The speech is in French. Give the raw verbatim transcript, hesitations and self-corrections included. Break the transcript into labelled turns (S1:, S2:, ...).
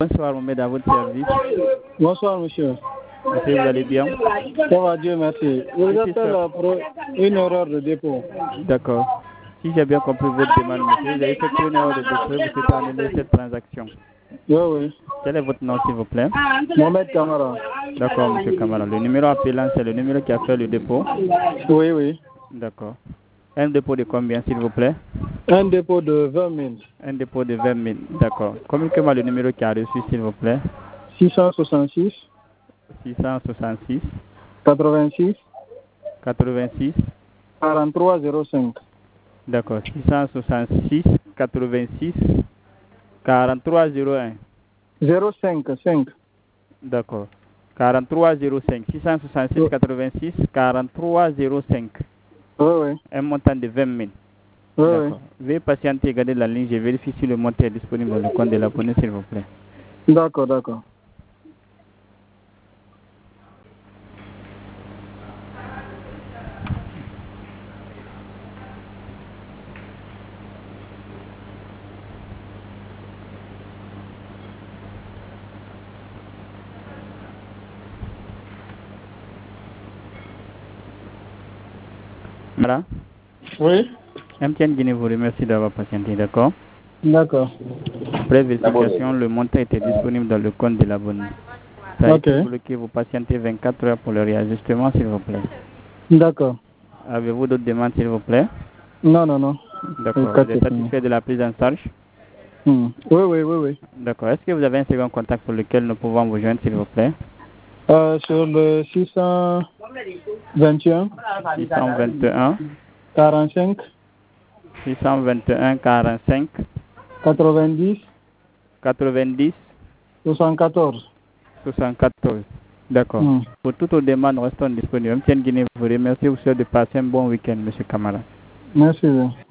S1: Bonsoir, on met à votre service.
S2: Bonsoir, monsieur.
S1: Monsieur, vous allez bien?
S2: Ça va, Dieu merci. Vous appelez pour une erreur de dépôt.
S1: D'accord. Si j'ai bien compris votre demande, monsieur, vous avez fait une erreur de dépôt, vous souhaitez annuler cette transaction.
S2: Oui, oui.
S1: Quel est votre nom, s'il vous plaît?
S2: Mohamed Kamara.
S1: D'accord, monsieur Kamara. Le numéro appelant, c'est le numéro qui a fait le dépôt?
S2: Oui, oui.
S1: D'accord. Un dépôt de combien, s'il vous plaît?
S2: Un dépôt de vingt mille.
S1: Un dépôt de vingt mille, d'accord. Communiquez-moi le numéro qui a reçu, s'il vous plaît.
S2: six cent soixante-six.
S1: six cent soixante-six.
S2: quatre-vingt-six.
S1: quatre-vingt-six.
S2: quarante-trois zéro cinq.
S1: D'accord. six cent soixante-six, quatre-vingt-six, quarante-trois zéro un.
S2: zéro cinq, cinq.
S1: D'accord. quarante-trois zéro cinq. six cent soixante-six, quatre-vingt-six, quarante-trois zéro cinq.
S2: Oui, oui.
S1: Un montant de vingt mille.
S2: Oui,
S1: D'accord.
S2: oui.
S1: Veuillez patienter et garder la ligne. Je vérifie si le montant est disponible dans le compte de l'abonné, s'il vous plaît.
S2: D'accord, d'accord.
S1: Voilà.
S2: Oui.
S1: M T N Guinée vous remercie d'avoir patienté, d'accord?
S2: D'accord.
S1: Après vérification, le montant était disponible dans le compte de l'abonné. Ça a
S2: Ok.
S1: été bloqué, vous patientez vingt-quatre heures pour le réajustement, s'il vous plaît.
S2: D'accord.
S1: Avez-vous d'autres demandes, s'il vous plaît?
S2: Non, non, non.
S1: D'accord. Vous êtes satisfait de la prise en charge?
S2: Hmm. Oui, oui, oui, oui.
S1: D'accord. Est-ce que vous avez un second contact pour lequel nous pouvons vous joindre, s'il vous plaît?
S2: Euh, sur le six cent vingt et un.
S1: six cent vingt et un.
S2: quarante-cinq.
S1: six cent vingt et un, quarante-cinq.
S2: quatre-vingt-dix.
S1: quatre-vingt-dix.
S2: soixante-quatorze.
S1: soixante-quatorze. D'accord.
S2: Hmm.
S1: Pour toutes vos demandes, restons disponibles. M T N Guinée vous remercie. Vous souhaite de passer un bon week-end, M. Kamara.
S2: Merci.